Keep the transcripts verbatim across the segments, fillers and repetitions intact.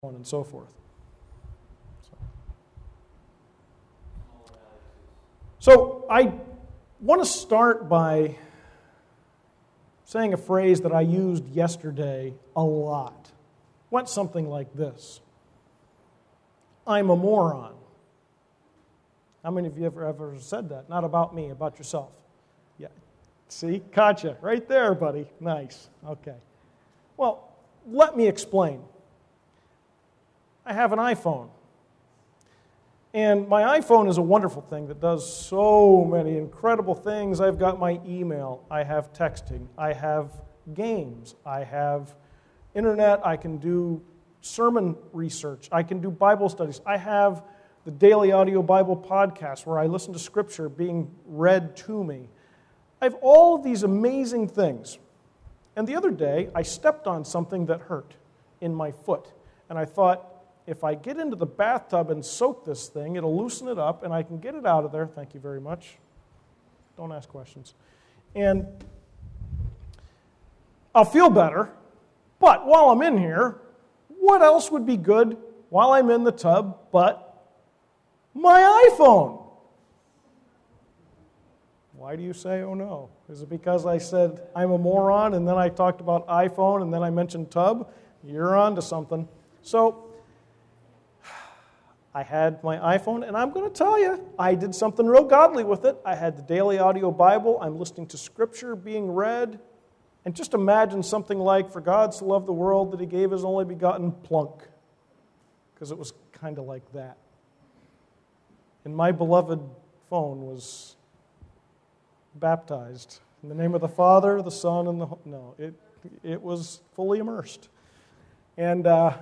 on and so forth. So, so I want to start by saying a phrase that I used yesterday a lot. Went something like this: I'm a moron. How many of you ever ever said that? Not about me, about yourself. Yeah. See? Caught you. Right there, buddy. Nice. Okay. Well, let me explain. I have an iPhone. And my iPhone is a wonderful thing that does so many incredible things. I've got my email. I have texting. I have games. I have internet. I can do sermon research. I can do Bible studies. I have the Daily Audio Bible Podcast where I listen to Scripture being read to me. I have all of these amazing things. And the other day, I stepped on something that hurt in my foot. And I thought, if I get into the bathtub and soak this thing, it'll loosen it up and I can get it out of there. Thank you very much. Don't ask questions. And I'll feel better. But while I'm in here, what else would be good while I'm in the tub but my iPhone? Why do you say, oh no? Is it because I said I'm a moron and then I talked about iPhone and then I mentioned tub? You're on to something. So I had my iPhone, and I'm going to tell you, I did something real godly with it. I had the Daily Audio Bible. I'm listening to Scripture being read. And just imagine something like, for God so loved the world that He gave His only begotten, plunk. Because it was kind of like that. And my beloved phone was baptized in the name of the Father, the Son, and the... No, it, it was fully immersed. And... Uh,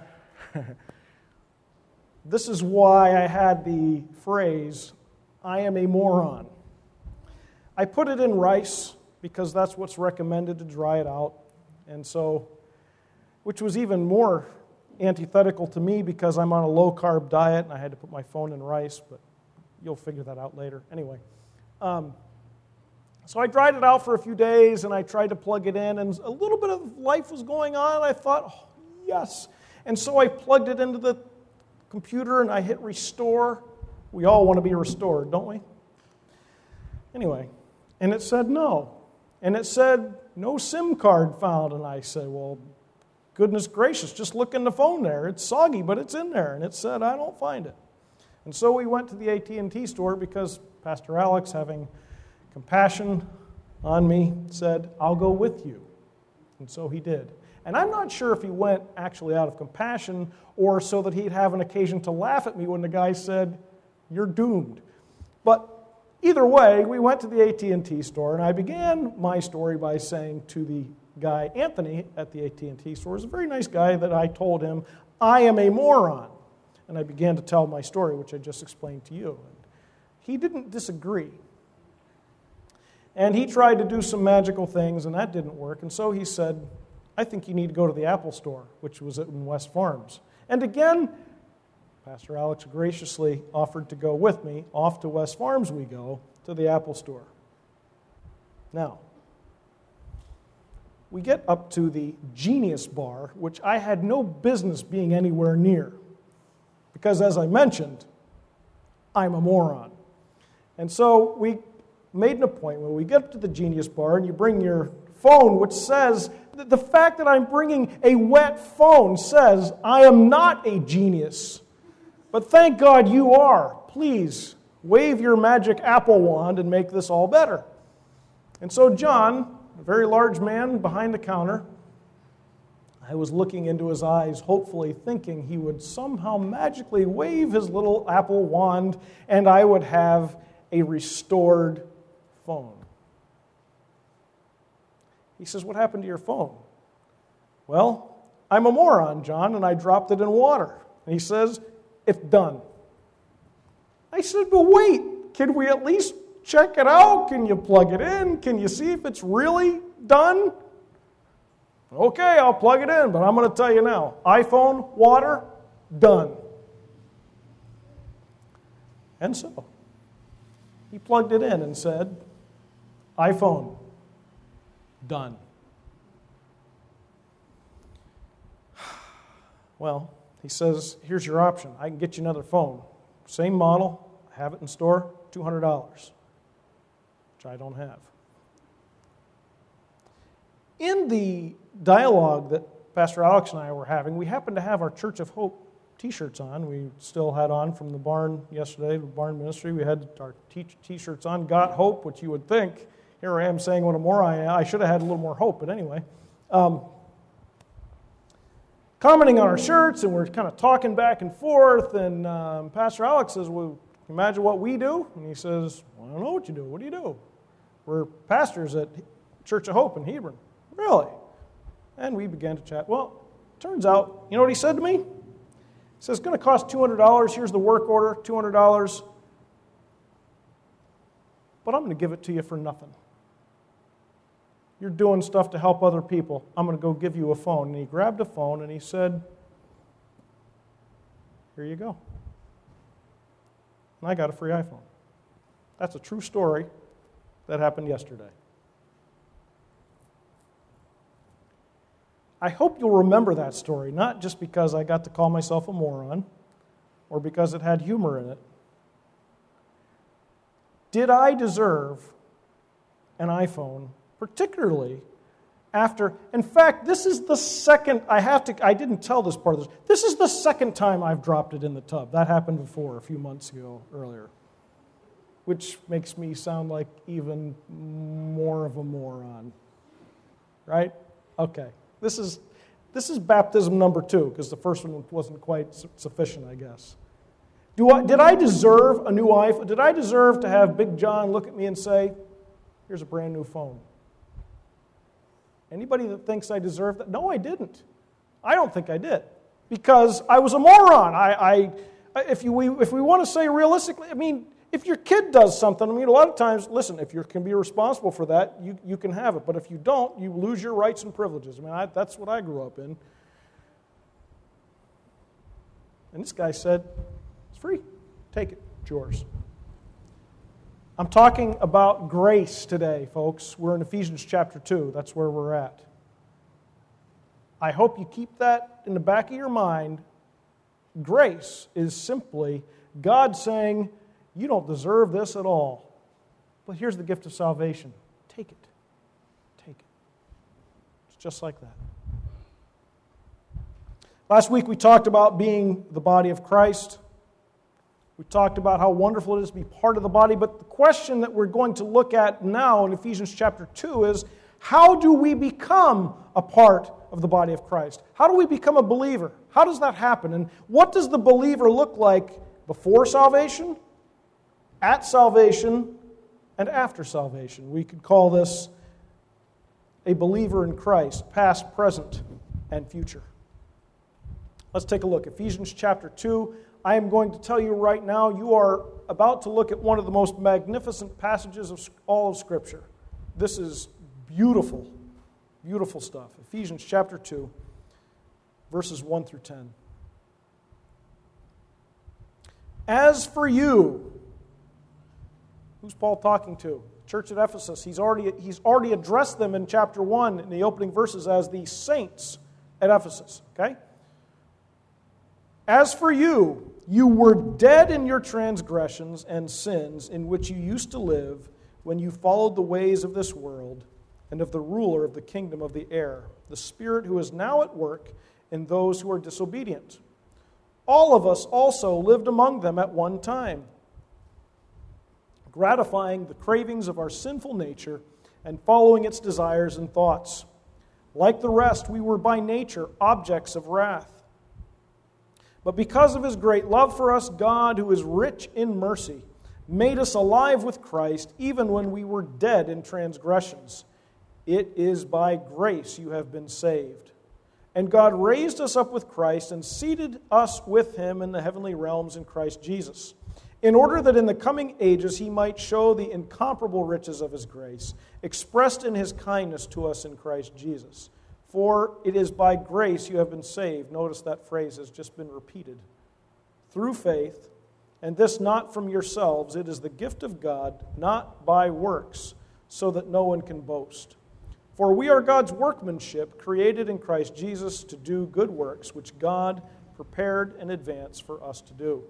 This is why I had the phrase, I am a moron. I put it in rice because that's what's recommended to dry it out. And so, which was even more antithetical to me because I'm on a low-carb diet and I had to put my phone in rice, but you'll figure that out later. Anyway, um, so I dried it out for a few days and I tried to plug it in, and a little bit of life was going on, and I thought, oh, yes. And so I plugged it into the computer and I hit restore. We all want to be restored, don't we? Anyway, and it said no. And it said no SIM card found. And I said, well, goodness gracious, just look in the phone there. It's soggy, but it's in there. And it said, I don't find it. And so we went to the A T and T store because Pastor Alex, having compassion on me, said, I'll go with you. And so he did. And I'm not sure if he went actually out of compassion or so that he'd have an occasion to laugh at me when the guy said, you're doomed. But either way, we went to the A T and T store, and I began my story by saying to the guy, Anthony, at the A T and T store, is a very nice guy, that I told him, I am a moron. And I began to tell my story, which I just explained to you. And he didn't disagree. And he tried to do some magical things, and that didn't work. And so he said, I think you need to go to the Apple store, which was in West Farms. And again, Pastor Alex graciously offered to go with me. Off to West Farms we go, to the Apple store. Now, we get up to the Genius Bar, which I had no business being anywhere near. Because as I mentioned, I'm a moron. And so we made an appointment. We get to the Genius Bar, and you bring your phone, which says, the fact that I'm bringing a wet phone says I am not a genius. But thank God you are. Please wave your magic apple wand and make this all better. And so John, a very large man behind the counter, I was looking into his eyes, hopefully thinking he would somehow magically wave his little apple wand and I would have a restored phone. He says, what happened to your phone? Well, I'm a moron, John, and I dropped it in water. And he says, it's done. I said, but wait, can we at least check it out? Can you plug it in? Can you see if it's really done? Okay, I'll plug it in, but I'm going to tell you now, iPhone, water, done. And so, he plugged it in and said, iPhone, done. Well, he says, here's your option. I can get you another phone. Same model, have it in store, two hundred dollars, which I don't have. In the dialogue that Pastor Alex and I were having, we happened to have our Church of Hope t-shirts on. We still had on from the barn yesterday, the barn ministry. We had our t- t-shirts on, Got Hope, which you would think, here I am saying what a moron I am. I should have had a little more hope, but anyway. Um, commenting on our shirts, and we're kind of talking back and forth, and um, Pastor Alex says, well, can you imagine what we do? And he says, well, I don't know what you do. What do you do? We're pastors at Church of Hope in Hebron. Really? And we began to chat. Well, turns out, you know what he said to me? He says, it's going to cost two hundred dollars. Here's the work order, two hundred dollars. But I'm going to give it to you for nothing. You're doing stuff to help other people. I'm going to go give you a phone. And he grabbed a phone and he said, here you go. And I got a free iPhone. That's a true story that happened yesterday. I hope you'll remember that story, not just because I got to call myself a moron or because it had humor in it. Did I deserve an iPhone, particularly after, in fact, this is the second, I have to, I didn't tell this part of this, this is the second time I've dropped it in the tub. That happened before, a few months ago, earlier, which makes me sound like even more of a moron, right? Okay. This is this is baptism number two, because the first one wasn't quite su- sufficient, I guess. Do I, did I deserve a new iPhone? Did I deserve to have Big John look at me and say, here's a brand new phone? Anybody that thinks I deserve that? No, I didn't. I don't think I did, because I was a moron. I, I if you we, if we want to say realistically, I mean, if your kid does something, I mean, a lot of times, listen, if you can be responsible for that, you, you can have it. But if you don't, you lose your rights and privileges. I mean, I, that's what I grew up in. And this guy said, it's free. Take it. It's yours. I'm talking about grace today, folks. We're in Ephesians chapter two. That's where we're at. I hope you keep that in the back of your mind. Grace is simply God saying, you don't deserve this at all. But here's the gift of salvation. Take it. Take it. It's just like that. Last week we talked about being the body of Christ. We talked about how wonderful it is to be part of the body. But the question that we're going to look at now in Ephesians chapter two is, how do we become a part of the body of Christ? How do we become a believer? How does that happen? And what does the believer look like before salvation, at salvation, and after salvation? We could call this a believer in Christ, past, present, and future. Let's take a look. Ephesians chapter two. I am going to tell you right now, you are about to look at one of the most magnificent passages of all of Scripture. This is beautiful, beautiful stuff. Ephesians chapter two, verses one through ten. As for you, who's Paul talking to? Church at Ephesus. He's already, he's already addressed them in chapter one in the opening verses as the saints at Ephesus. Okay? As for you, you were dead in your transgressions and sins in which you used to live when you followed the ways of this world and of the ruler of the kingdom of the air, the Spirit who is now at work in those who are disobedient. All of us also lived among them at one time, gratifying the cravings of our sinful nature and following its desires and thoughts. Like the rest, we were by nature objects of wrath. But because of His great love for us, God, who is rich in mercy, made us alive with Christ even when we were dead in transgressions. It is by grace you have been saved. And God raised us up with Christ and seated us with Him in the heavenly realms in Christ Jesus, in order that in the coming ages He might show the incomparable riches of His grace, expressed in His kindness to us in Christ Jesus. For it is by grace you have been saved. Notice that phrase has just been repeated. Through faith, and this not from yourselves. It is the gift of God, not by works, so that no one can boast. For we are God's workmanship, created in Christ Jesus to do good works, which God prepared in advance for us to do.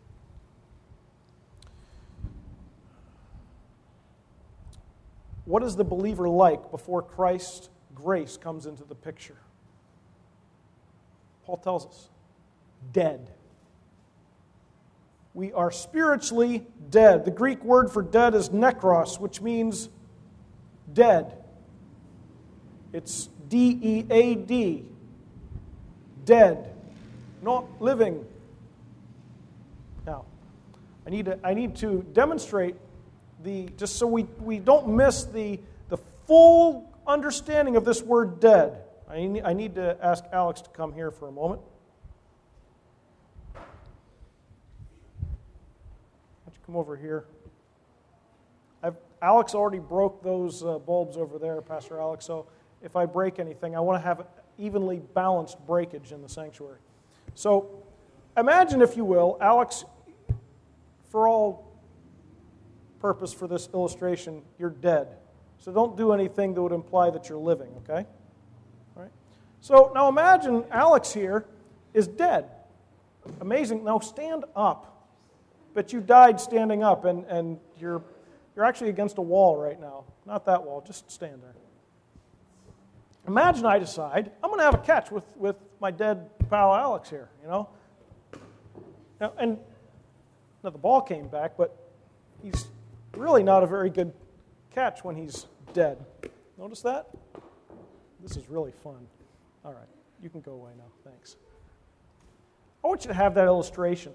What is the believer like before Christ's grace comes into the picture? Paul tells us, dead. We are spiritually dead. The Greek word for dead is nekros, which means dead. It's D E A D. Dead. Not living. Now, I need to, I need to demonstrate the, just so we, we don't miss the, the full understanding of this word dead. I need, I need to ask Alex to come here for a moment. Come over here. I've, Alex already broke those uh, bulbs over there, Pastor Alex, so if I break anything, I want to have evenly balanced breakage in the sanctuary. So imagine, if you will, Alex, for all purpose for this illustration, you're dead. So don't do anything that would imply that you're living, okay? All right. So now imagine Alex here is dead. Amazing. Now stand up. But you died standing up, and, and you're, you're actually against a wall right now. Not that wall, just stand there. Imagine I decide, I'm going to have a catch with, with my dead pal Alex here, you know? Now, and now the ball came back, but he's really not a very good catch when he's dead. Notice that? This is really fun. All right, you can go away now, thanks. I want you to have that illustration.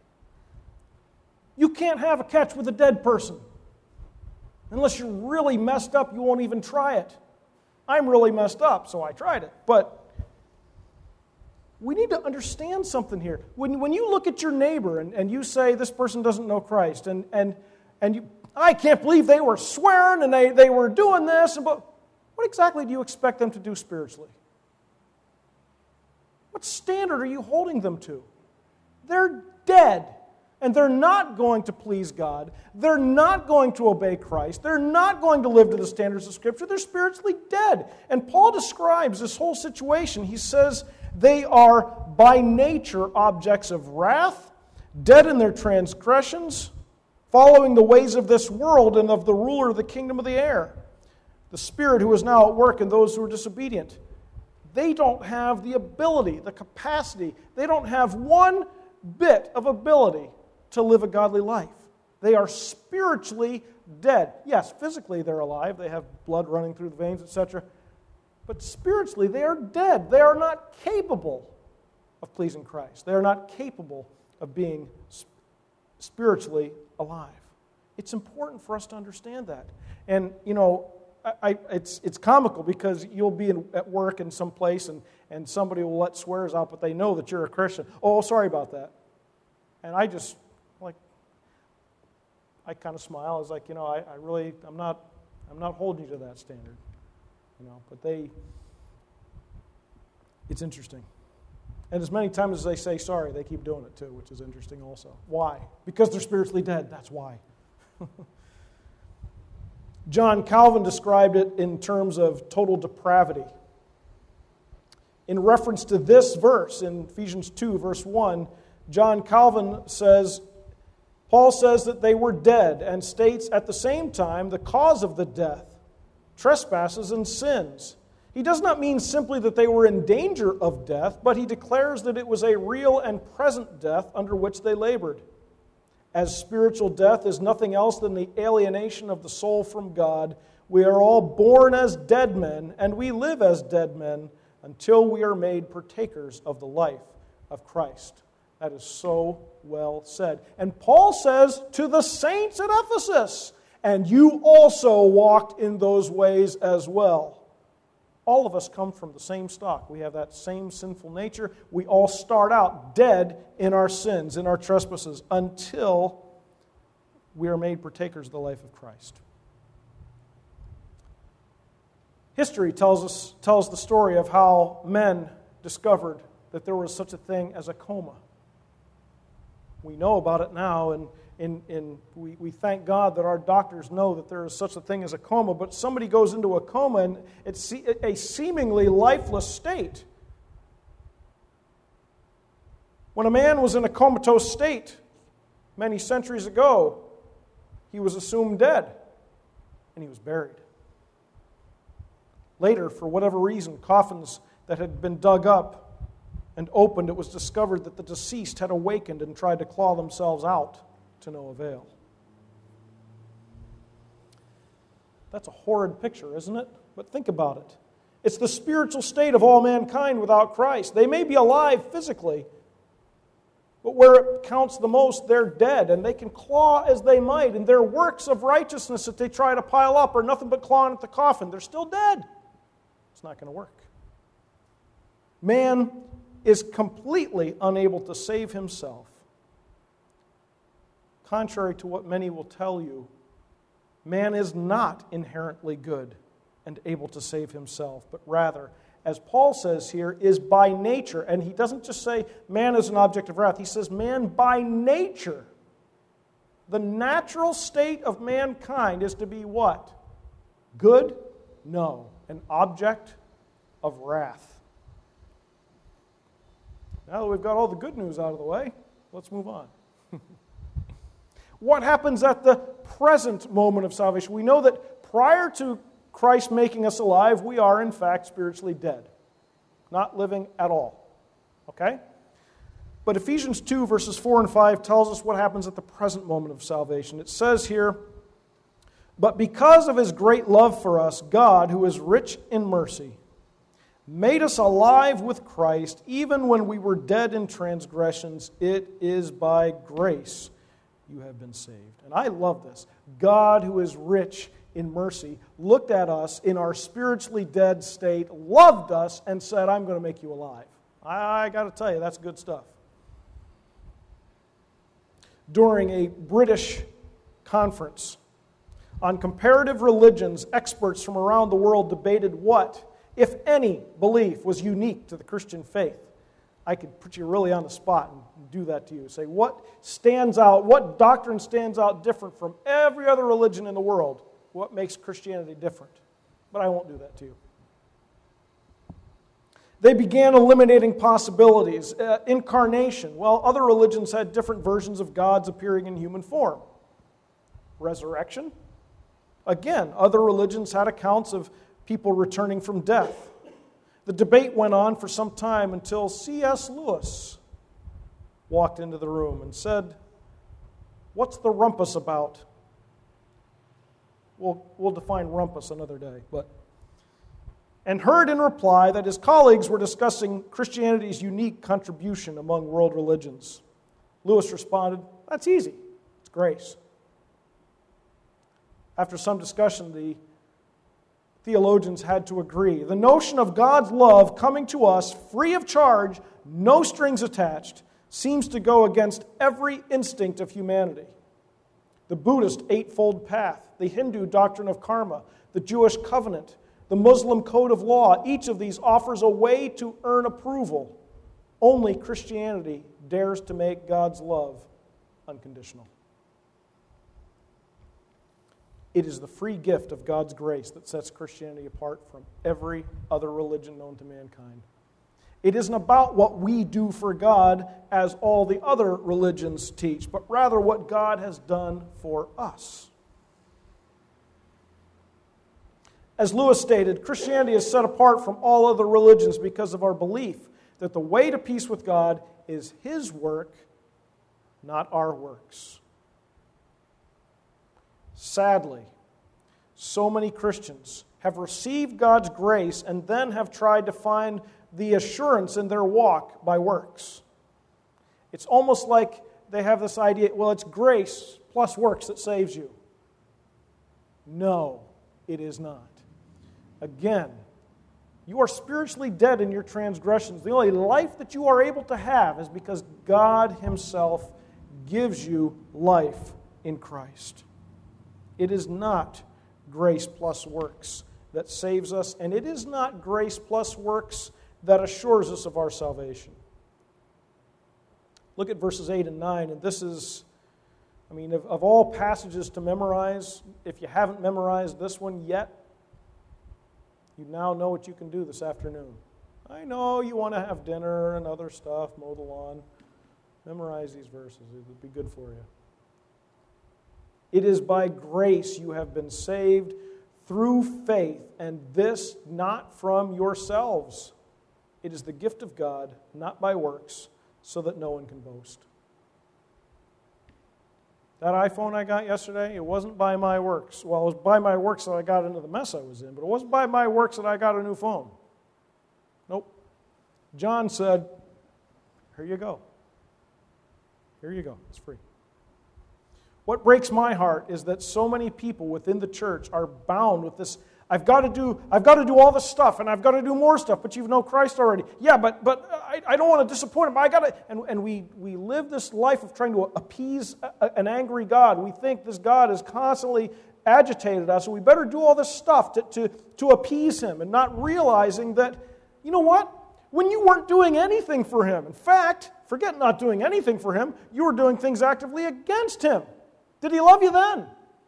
You can't have a catch with a dead person. Unless you're really messed up, you won't even try it. I'm really messed up, so I tried it. But we need to understand something here. When, when you look at your neighbor and, and you say, this person doesn't know Christ, and, and, and you, I can't believe they were swearing and they, they were doing this, and, but what exactly do you expect them to do spiritually? What standard are you holding them to? They're dead. And they're not going to please God. They're not going to obey Christ. They're not going to live to the standards of Scripture. They're spiritually dead. And Paul describes this whole situation. He says they are by nature objects of wrath, dead in their transgressions, following the ways of this world and of the ruler of the kingdom of the air, the spirit who is now at work in those who are disobedient. They don't have the ability, the capacity. They don't have one bit of ability to live a godly life. They are spiritually dead. Yes, physically they're alive. They have blood running through the veins, et cetera. But spiritually they are dead. They are not capable of pleasing Christ. They are not capable of being spiritually alive. It's important for us to understand that. And, you know, I, I, it's it's comical because you'll be in, at work in some place and, and somebody will let swears out, but they know that you're a Christian. Oh, sorry about that. And I just, like, I kind of smile. I was like, you know, I, I really, I'm not, I'm not holding you to that standard. You know, but they, it's interesting. And as many times as they say sorry, they keep doing it too, which is interesting also. Why? Because they're spiritually dead. That's why. John Calvin described it in terms of total depravity. In reference to this verse in Ephesians two, verse one, John Calvin says, Paul says that they were dead and states at the same time the cause of the death, trespasses and sins. He does not mean simply that they were in danger of death, but he declares that it was a real and present death under which they labored. As spiritual death is nothing else than the alienation of the soul from God, we are all born as dead men, and we live as dead men until we are made partakers of the life of Christ. That is so well said. And Paul says to the saints at Ephesus, and you also walked in those ways as well. All of us come from the same stock. We have that same sinful nature. We all start out dead in our sins, in our trespasses, until we are made partakers of the life of Christ. History tells us tells the story of how men discovered that there was such a thing as a coma. We know about it now, and in, in, we, we thank God that our doctors know that there is such a thing as a coma, but somebody goes into a coma and it's a seemingly lifeless state. When a man was in a comatose state many centuries ago, he was assumed dead, and he was buried. Later, for whatever reason, coffins that had been dug up and opened, it was discovered that the deceased had awakened and tried to claw themselves out to no avail. That's a horrid picture, isn't it? But think about it. It's the spiritual state of all mankind without Christ. They may be alive physically, but where it counts the most, they're dead, and they can claw as they might, and their works of righteousness that they try to pile up are nothing but clawing at the coffin. They're still dead. It's not going to work. Man is completely unable to save himself. Contrary to what many will tell you, man is not inherently good and able to save himself, but rather, as Paul says here, is by nature. And he doesn't just say man is an object of wrath. He says man by nature. The natural state of mankind is to be what? Good? No. An object of wrath. Now that we've got all the good news out of the way, let's move on. What happens at the present moment of salvation? We know that prior to Christ making us alive, we are in fact spiritually dead, not living at all. Okay? But Ephesians two, verses four and five tells us what happens at the present moment of salvation. It says here, "But because of His great love for us, God, who is rich in mercy, made us alive with Christ, even when we were dead in transgressions. It is by grace you have been saved." And I love this. God, who is rich in mercy, looked at us in our spiritually dead state, loved us, and said, "I'm going to make you alive." I, I got to tell you, that's good stuff. During a British conference on comparative religions, experts from around the world debated what, if any, belief was unique to the Christian faith. I could put you really on the spot and do that to you. Say, what stands out, what doctrine stands out different from every other religion in the world? What makes Christianity different? But I won't do that to you. They began eliminating possibilities. Uh, incarnation. Well, other religions had different versions of gods appearing in human form. Resurrection. Again, other religions had accounts of people returning from death. The debate went on for some time until C S Lewis walked into the room and said, "What's the rumpus about?" We'll, we'll define rumpus another day, but and heard in reply that his colleagues were discussing Christianity's unique contribution among world religions. Lewis responded, "That's easy. It's grace." After some discussion, the theologians had to agree. The notion of God's love coming to us free of charge, no strings attached, seems to go against every instinct of humanity. The Buddhist Eightfold Path, the Hindu doctrine of karma, the Jewish covenant, the Muslim code of law, each of these offers a way to earn approval. Only Christianity dares to make God's love unconditional. It is the free gift of God's grace that sets Christianity apart from every other religion known to mankind. It isn't about what we do for God as all the other religions teach, but rather what God has done for us. As Lewis stated, Christianity is set apart from all other religions because of our belief that the way to peace with God is His work, not our works. Sadly, so many Christians have received God's grace and then have tried to find the assurance in their walk by works. It's almost like they have this idea, well, it's grace plus works that saves you. No, it is not. Again, you are spiritually dead in your transgressions. The only life that you are able to have is because God Himself gives you life in Christ. It is not grace plus works that saves us, and it is not grace plus works that assures us of our salvation. Look at verses eight and nine, and this is, I mean, of, of all passages to memorize, if you haven't memorized this one yet, you now know what you can do this afternoon. I know you want to have dinner and other stuff, mow the lawn, Memorize these verses. It would be good for you. It is by grace you have been saved through faith, and this not from yourselves. It is the gift of God, not by works, so that no one can boast. That iPhone I got yesterday, it wasn't by my works. Well, it was by my works that I got into the mess I was in, but it wasn't by my works that I got a new phone. Nope. John said, here you go. Here you go. It's free. What breaks my heart is that so many people within the church are bound with this, I've got to do, I've got to do all this stuff, and I've got to do more stuff, but you know Christ already. Yeah, but but I, I don't want to disappoint him. I got to, and, and we, we live this life of trying to appease a, an angry God. We think this God is constantly agitated us, and we better do all this stuff to, to, to appease him, and not realizing that, you know what? When you weren't doing anything for him, in fact, forget not doing anything for him, you were doing things actively against him. Did he love you then?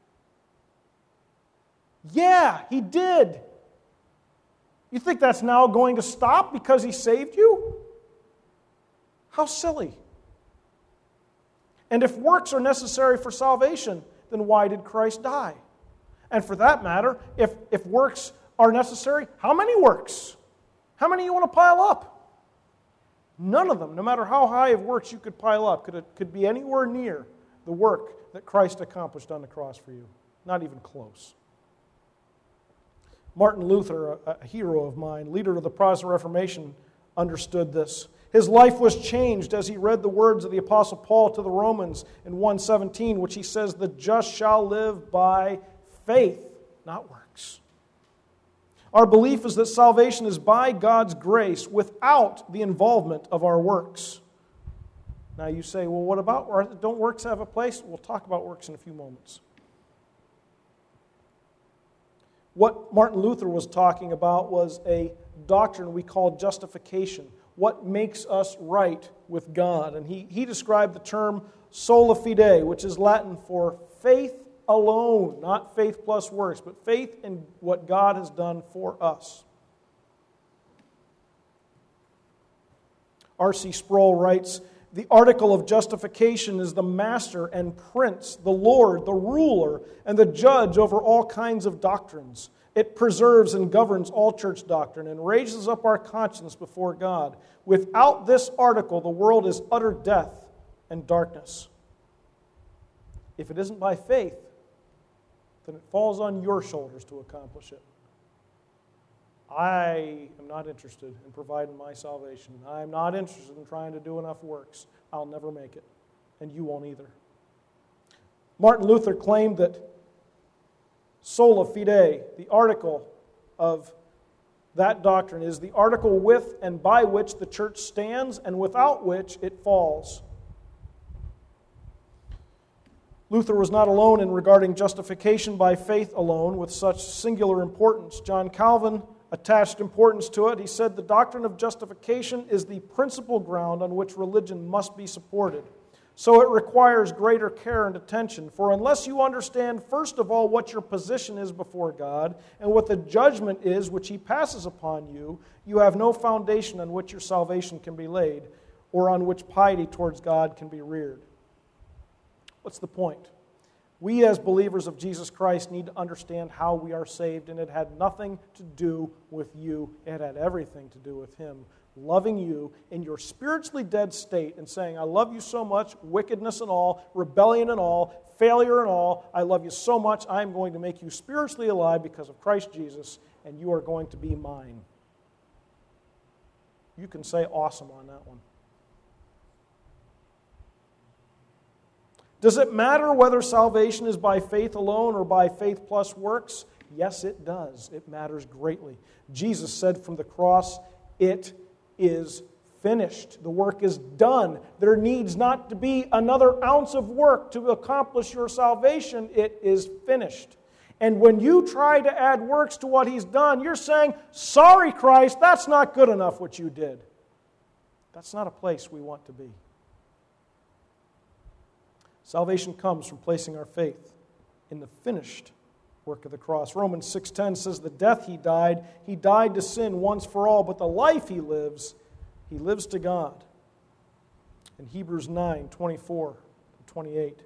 Yeah, he did. You think that's now going to stop because he saved you? How silly. And if works are necessary for salvation, then why did Christ die? And for that matter, if, if works are necessary, how many works? How many you want to pile up? None of them, no matter how high of works you could pile up, could, it, could be anywhere near the work that Christ accomplished on the cross for you. Not even close. Martin Luther, a, a hero of mine, leader of the Protestant Reformation, understood this. His life was changed as he read the words of the Apostle Paul to the Romans in one seventeen, which he says, the just shall live by faith, not works. Our belief is that salvation is by God's grace without the involvement of our works. Now you say, well, what about, don't works have a place? We'll talk about works in a few moments. What Martin Luther was talking about was a doctrine we call justification. What makes us right with God? And he, he described the term sola fide, which is Latin for faith alone, not faith plus works, but faith in what God has done for us. R C Sproul writes, the article of justification is the master and prince, the Lord, the ruler, and the judge over all kinds of doctrines. It preserves and governs all church doctrine and raises up our conscience before God. Without this article, the world is utter death and darkness. If it isn't by faith, then it falls on your shoulders to accomplish it. I am not interested in providing my salvation. I am not interested in trying to do enough works. I'll never make it, and you won't either. Martin Luther claimed that sola fide, the article of that doctrine, is the article with and by which the church stands and without which it falls. Luther was not alone in regarding justification by faith alone with such singular importance. John Calvin attached importance to it. He said, the doctrine of justification is the principal ground on which religion must be supported. So it requires greater care and attention. For unless you understand, first of all, what your position is before God and what the judgment is which He passes upon you, you have no foundation on which your salvation can be laid or on which piety towards God can be reared. What's the point? We as believers of Jesus Christ need to understand how we are saved, and it had nothing to do with you. It had everything to do with Him loving you in your spiritually dead state and saying, I love you so much, wickedness and all, rebellion and all, failure and all, I love you so much, I am going to make you spiritually alive because of Christ Jesus, and you are going to be mine. You can say awesome on that one. Does it matter whether salvation is by faith alone or by faith plus works? Yes, it does. It matters greatly. Jesus said from the cross, it is finished. The work is done. There needs not to be another ounce of work to accomplish your salvation. It is finished. And when you try to add works to what He's done, you're saying, sorry, Christ, that's not good enough what you did. That's not a place we want to be. Salvation comes from placing our faith in the finished work of the cross. Romans six ten says, the death He died, He died to sin once for all, but the life He lives, He lives to God. in Hebrews nine, twenty-four and twenty-eight.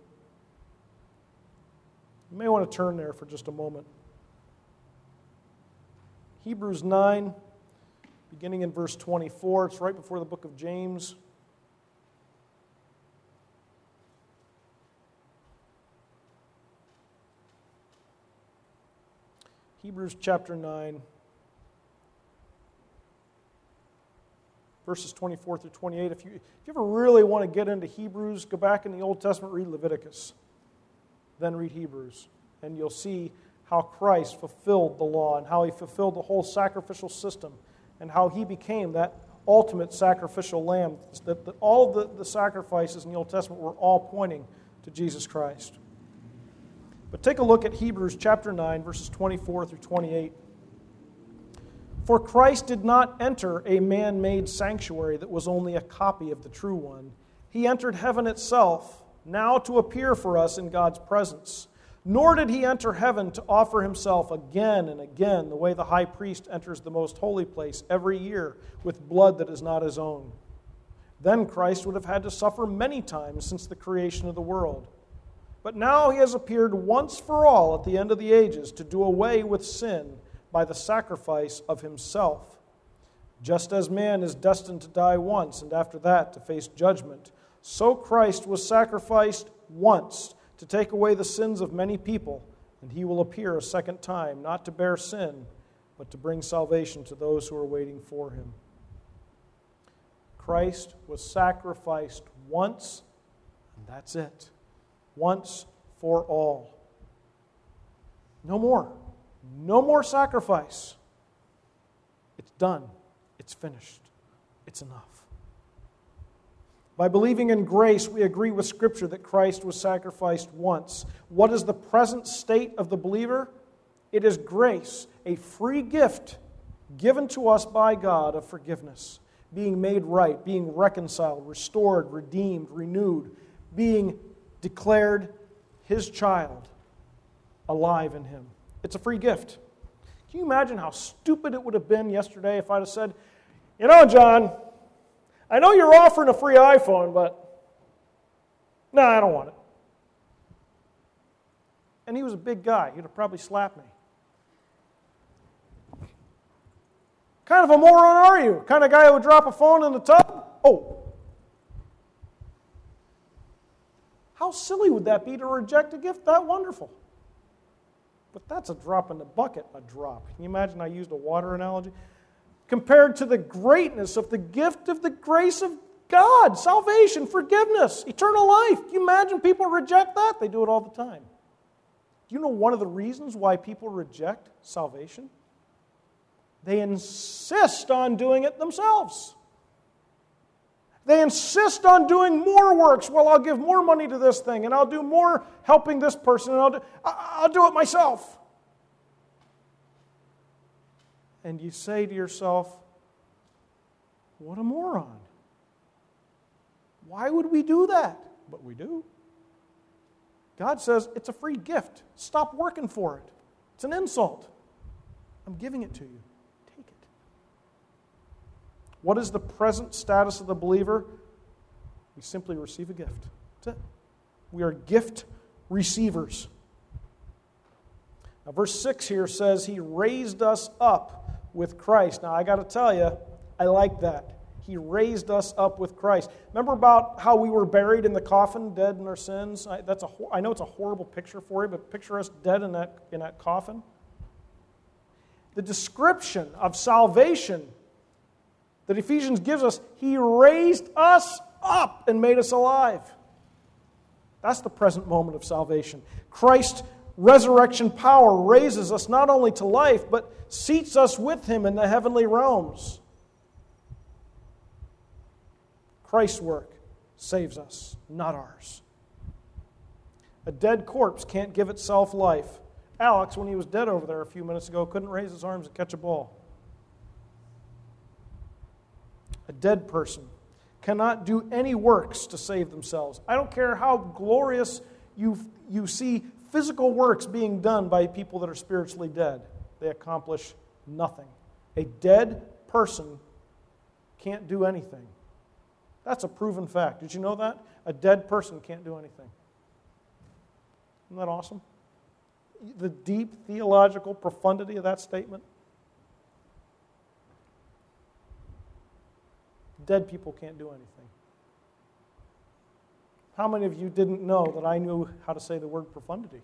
You may want to turn there for just a moment. Hebrews nine, beginning in verse twenty-four. It's right before the book of James. Hebrews chapter nine, verses twenty-four through twenty-eight. If you, if you ever really want to get into Hebrews, go back in the Old Testament, read Leviticus, then read Hebrews, and you'll see how Christ fulfilled the law and how he fulfilled the whole sacrificial system and how he became that ultimate sacrificial lamb, that, that all the, the sacrifices in the Old Testament were all pointing to Jesus Christ. But take a look at Hebrews chapter nine, verses twenty-four through twenty-eight. For Christ did not enter a man-made sanctuary that was only a copy of the true one. He entered heaven itself, now to appear for us in God's presence. Nor did he enter heaven to offer himself again and again, the way the high priest enters the most holy place every year with blood that is not his own. Then Christ would have had to suffer many times since the creation of the world. But now he has appeared once for all at the end of the ages to do away with sin by the sacrifice of himself. Just as man is destined to die once and after that to face judgment, so Christ was sacrificed once to take away the sins of many people, and he will appear a second time, not to bear sin, but to bring salvation to those who are waiting for him. Christ was sacrificed once, and that's it. Once for all. No more. No more sacrifice. It's done. It's finished. It's enough. By believing in grace, we agree with Scripture that Christ was sacrificed once. What is the present state of the believer? It is grace, a free gift given to us by God of forgiveness, being made right, being reconciled, restored, redeemed, renewed, being declared his child, alive in him. It's a free gift. Can you imagine how stupid it would have been yesterday if I'd have said, you know, John, I know you're offering a free iPhone, but no, I don't want it. And he was a big guy. He'd have probably slapped me. What kind of a moron are you? Kind of guy who would drop a phone in the tub? Oh. How silly would that be to reject a gift that wonderful? But that's a drop in the bucket, a drop. Can you imagine I used a water analogy? Compared to the greatness of the gift of the grace of God, salvation, forgiveness, eternal life. Can you imagine people reject that? They do it all the time. Do you know one of the reasons why people reject salvation? They insist on doing it themselves. They insist on doing more works. Well, I'll give more money to this thing, and I'll do more helping this person, and I'll do, I'll do it myself. And you say to yourself, what a moron. Why would we do that? But we do. God says it's a free gift. Stop working for it. It's an insult. I'm giving it to you. Take it. What is the present status of the believer? We simply receive a gift. That's it. We are gift receivers. Now, verse six here says, He raised us up with Christ. Now, I got to tell you, I like that. He raised us up with Christ. Remember about how we were buried in the coffin, dead in our sins? I, that's a, I know it's a horrible picture for you, but picture us dead in that, in that coffin. The description of salvation that Ephesians gives us, He raised us up and made us alive. That's the present moment of salvation. Christ's resurrection power raises us not only to life, but seats us with Him in the heavenly realms. Christ's work saves us, not ours. A dead corpse can't give itself life. Alex, when he was dead over there a few minutes ago, couldn't raise his arms and catch a ball. A dead person cannot do any works to save themselves. I don't care how glorious you, you see physical works being done by people that are spiritually dead. They accomplish nothing. A dead person can't do anything. That's a proven fact. Did you know that? A dead person can't do anything. Isn't that awesome? The deep theological profundity of that statement. Dead people can't do anything. How many of you didn't know that I knew how to say the word profundity?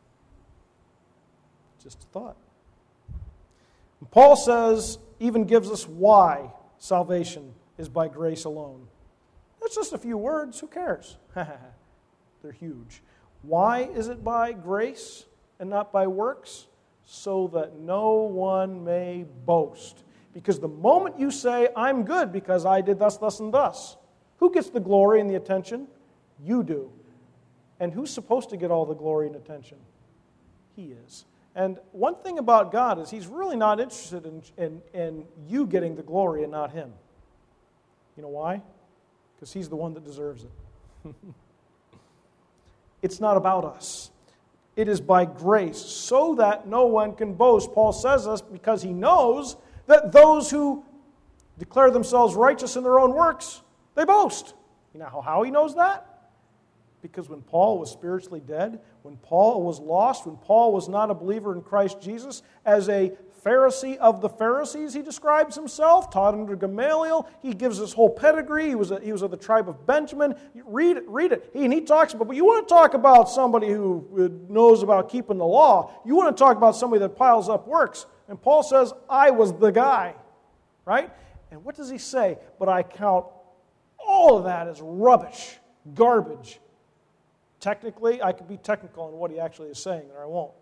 Just a thought. And Paul says, even gives us why salvation is by grace alone. That's just a few words. Who cares? They're huge. Why is it by grace and not by works? So that no one may boast. Because the moment you say, I'm good because I did thus, thus, and thus, who gets the glory and the attention? You do. And who's supposed to get all the glory and attention? He is. And one thing about God is He's really not interested in, in, in you getting the glory and not Him. You know why? Because He's the one that deserves it. It's not about us. It is by grace, so that no one can boast. Paul says this because he knows that those who declare themselves righteous in their own works, they boast. You know how he knows that? Because when Paul was spiritually dead, when Paul was lost, when Paul was not a believer in Christ Jesus, as a Pharisee of the Pharisees, he describes himself, taught under Gamaliel. He gives his whole pedigree. He was, a, he was of the tribe of Benjamin. Read it, read it. He, and he talks about, but you want to talk about somebody who knows about keeping the law. You want to talk about somebody that piles up works. And Paul says, I was the guy, right? And what does he say? But I count all of that as rubbish, garbage. Technically, I could be technical in what he actually is saying, and I won't.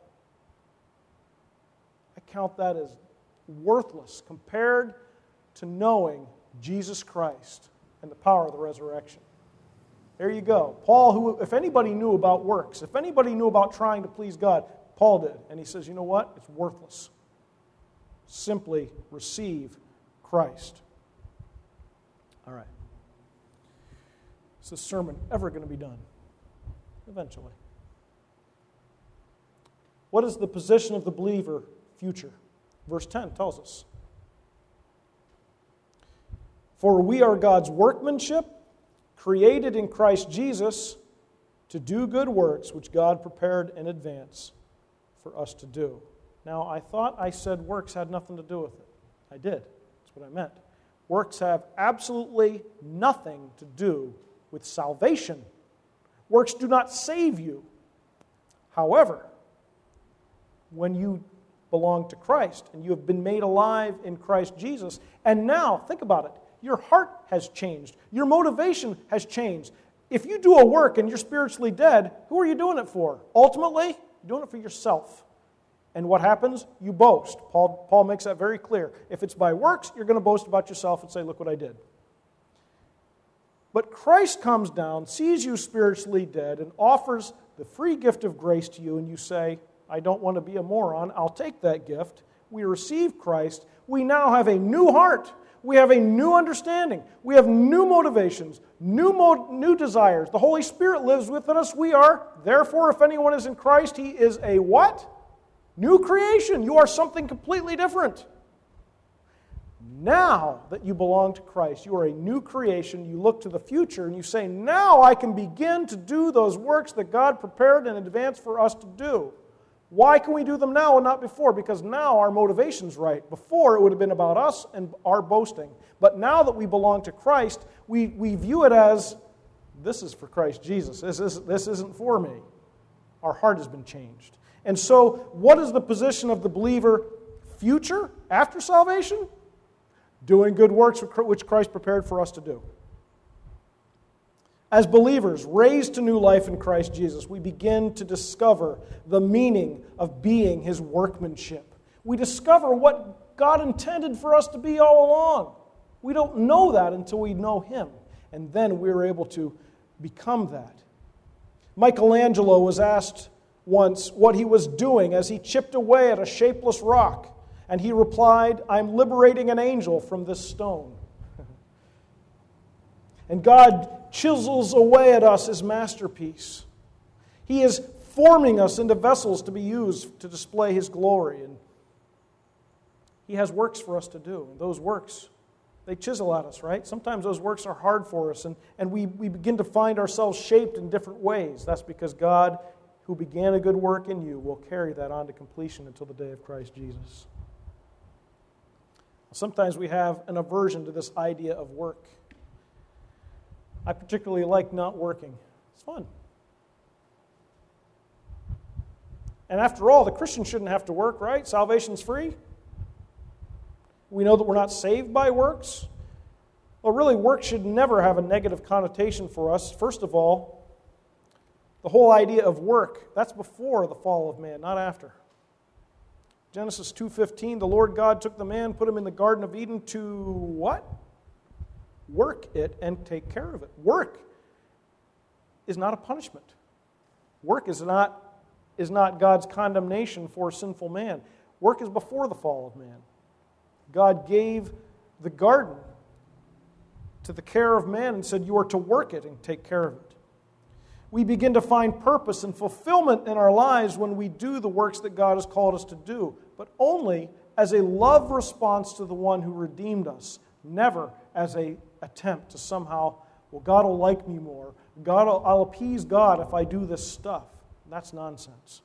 I count that as worthless compared to knowing Jesus Christ and the power of the resurrection. There you go. Paul, who, if anybody knew about works, if anybody knew about trying to please God, Paul did. And he says, you know what? It's worthless. Simply receive Christ. All right. Is this sermon ever going to be done? Eventually. What is the position of the believer future? Verse ten tells us. For we are God's workmanship, created in Christ Jesus to do good works, which God prepared in advance for us to do. Now, I thought I said works had nothing to do with it. I did. That's what I meant. Works have absolutely nothing to do with salvation. Works do not save you. However, when you belong to Christ and you have been made alive in Christ Jesus, and now, think about it, your heart has changed. Your motivation has changed. If you do a work and you're spiritually dead, who are you doing it for? Ultimately, you're doing it for yourself. And what happens? You boast. Paul, Paul makes that very clear. If it's by works, you're going to boast about yourself and say, look what I did. But Christ comes down, sees you spiritually dead, and offers the free gift of grace to you, and you say, I don't want to be a moron. I'll take that gift. We receive Christ. We now have a new heart. We have a new understanding. We have new motivations, new mo- new desires. The Holy Spirit lives within us. We are, therefore, if anyone is in Christ, he is a what? New creation. You are something completely different. Now that you belong to Christ, you are a new creation. You look to the future and you say, now I can begin to do those works that God prepared in advance for us to do. Why can we do them now and not before? Because now our motivation's right. Before it would have been about us and our boasting. But now that we belong to Christ, we, we view it as, this is for Christ Jesus. This, is, this isn't for me. Our heart has been changed. And so, what is the position of the believer future after salvation? Doing good works which Christ prepared for us to do. As believers, raised to new life in Christ Jesus, we begin to discover the meaning of being His workmanship. We discover what God intended for us to be all along. We don't know that until we know Him, and then we're able to become that. Michelangelo was asked once what he was doing as he chipped away at a shapeless rock, and he replied, I'm liberating an angel from this stone. And God chisels away at us His masterpiece. He is forming us into vessels to be used to display His glory. And He has works for us to do. And those works They chisel at us, right? Sometimes those works are hard for us, and, and we, we begin to find ourselves shaped in different ways. That's because God, who began a good work in you, will carry that on to completion until the day of Christ Jesus. Sometimes we have an aversion to this idea of work. I particularly like not working. It's fun. And after all, the Christian shouldn't have to work, right? Salvation's free. We know that we're not saved by works. Well, really, work should never have a negative connotation for us. First of all, the whole idea of work, that's before the fall of man, not after. Genesis two fifteen, the Lord God took the man, put him in the Garden of Eden to what? Work it and take care of it. Work is not a punishment. Work is not, is not God's condemnation for sinful man. Work is before the fall of man. God gave the garden to the care of man and said, you are to work it and take care of it. We begin to find purpose and fulfillment in our lives when we do the works that God has called us to do, but only as a love response to the one who redeemed us, never as an attempt to somehow, well, God will like me more. God will, I'll appease God if I do this stuff. That's nonsense.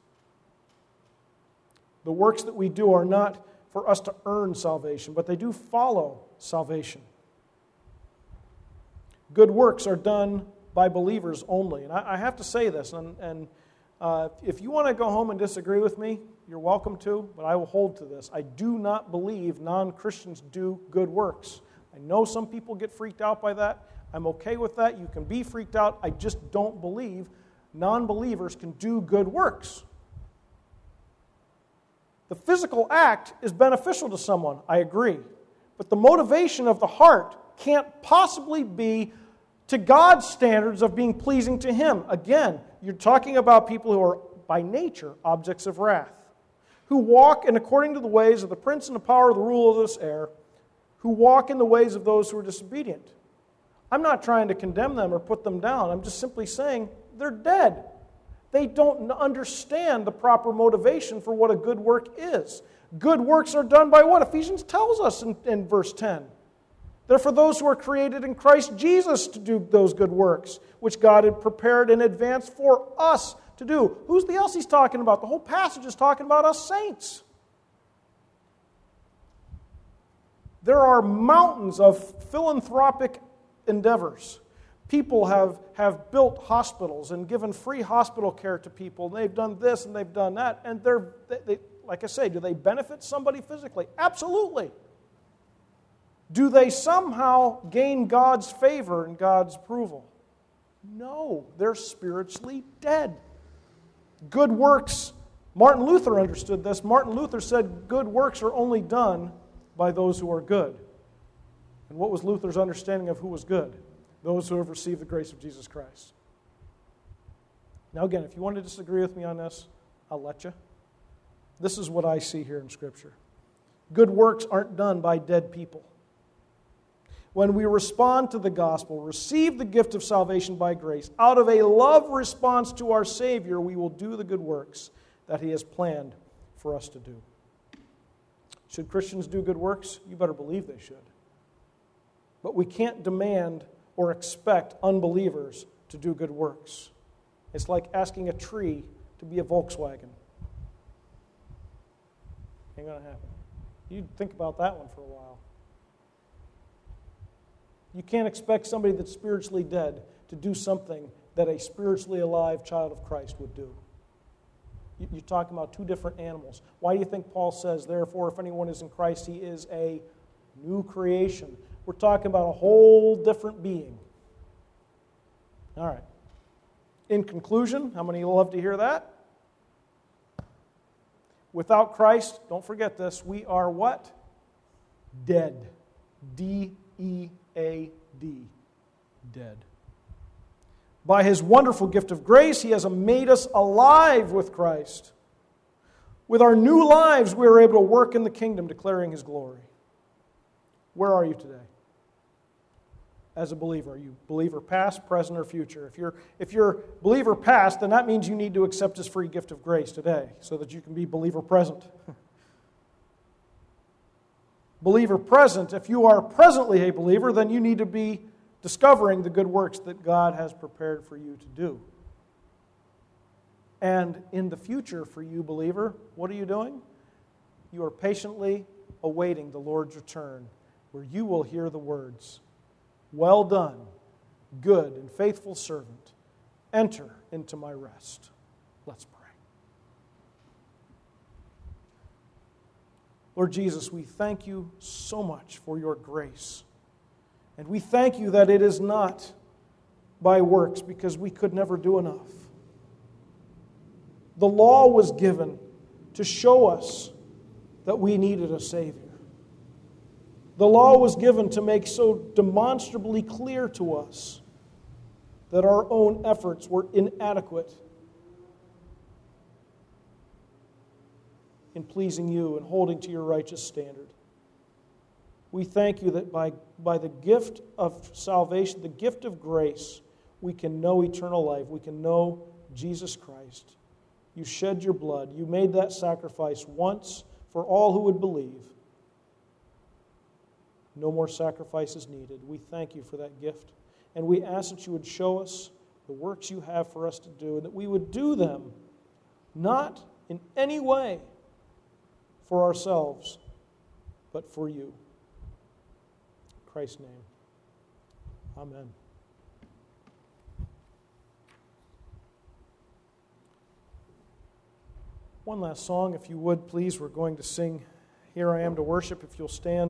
The works that we do are not for us to earn salvation, but they do follow salvation. Good works are done by believers only. And I, I have to say this, and, and uh, if you want to go home and disagree with me, you're welcome to, but I will hold to this. I do not believe non-Christians do good works. I know some people get freaked out by that. I'm okay with that. You can be freaked out. I just don't believe non-believers can do good works. The physical act is beneficial to someone, I agree. But the motivation of the heart can't possibly be to God's standards of being pleasing to Him. Again, you're talking about people who are by nature objects of wrath, who walk in according to the ways of the prince and the power of the rule of this air, who walk in the ways of those who are disobedient. I'm not trying to condemn them or put them down. I'm just simply saying they're dead. They don't understand the proper motivation for what a good work is. Good works are done by what? Ephesians tells us in, in verse ten. They're for those who are created in Christ Jesus to do those good works, which God had prepared in advance for us to do. Who's the else he's talking about? The whole passage is talking about us saints. There are mountains of philanthropic endeavors. People have, have built hospitals and given free hospital care to people, and they've done this and they've done that, and they're, they, they, like I say, do they benefit somebody physically? Absolutely. Do they somehow gain God's favor and God's approval? No, they're spiritually dead. Good works, Martin Luther understood this. Martin Luther said good works are only done by those who are good. And what was Luther's understanding of who was good? Those who have received the grace of Jesus Christ. Now again, if you want to disagree with me on this, I'll let you. This is what I see here in Scripture. Good works aren't done by dead people. When we respond to the gospel, receive the gift of salvation by grace, out of a love response to our Savior, we will do the good works that He has planned for us to do. Should Christians do good works? You better believe they should. But we can't demand or expect unbelievers to do good works. It's like asking a tree to be a Volkswagen. Ain't going to happen. You think about that one for a while. You can't expect somebody that's spiritually dead to do something that a spiritually alive child of Christ would do. You're talking about two different animals. Why do you think Paul says, therefore, if anyone is in Christ, he is a new creation? We're talking about a whole different being. All right. In conclusion, how many love to hear that? Without Christ, don't forget this, we are what? Dead. D E A D. Dead. By His wonderful gift of grace, He has made us alive with Christ. With our new lives, we are able to work in the kingdom, declaring His glory. Where are you today? As a believer, are you believer past, present, or future? If you're if you're believer past, then that means you need to accept His free gift of grace today so that you can be believer present. believer present. If you are presently a believer, then you need to be discovering the good works that God has prepared for you to do. And in the future for you, believer, what are you doing? You are patiently awaiting the Lord's return, where you will hear the words, "Well done, good and faithful servant. Enter into my rest." Let's pray. Lord Jesus, we thank you so much for your grace. And we thank you that it is not by works, because we could never do enough. The law was given to show us that we needed a Savior. The law was given to make so demonstrably clear to us that our own efforts were inadequate in pleasing you and holding to your righteous standard. We thank you that by, by the gift of salvation, the gift of grace, we can know eternal life. We can know Jesus Christ. You shed your blood. You made that sacrifice once for all who would believe. No more sacrifices needed. We thank you for that gift. And we ask that you would show us the works you have for us to do, and that we would do them not in any way for ourselves, but for you. In Christ's name, amen. One last song, if you would, please. We're going to sing "Here I Am to Worship." If you'll stand.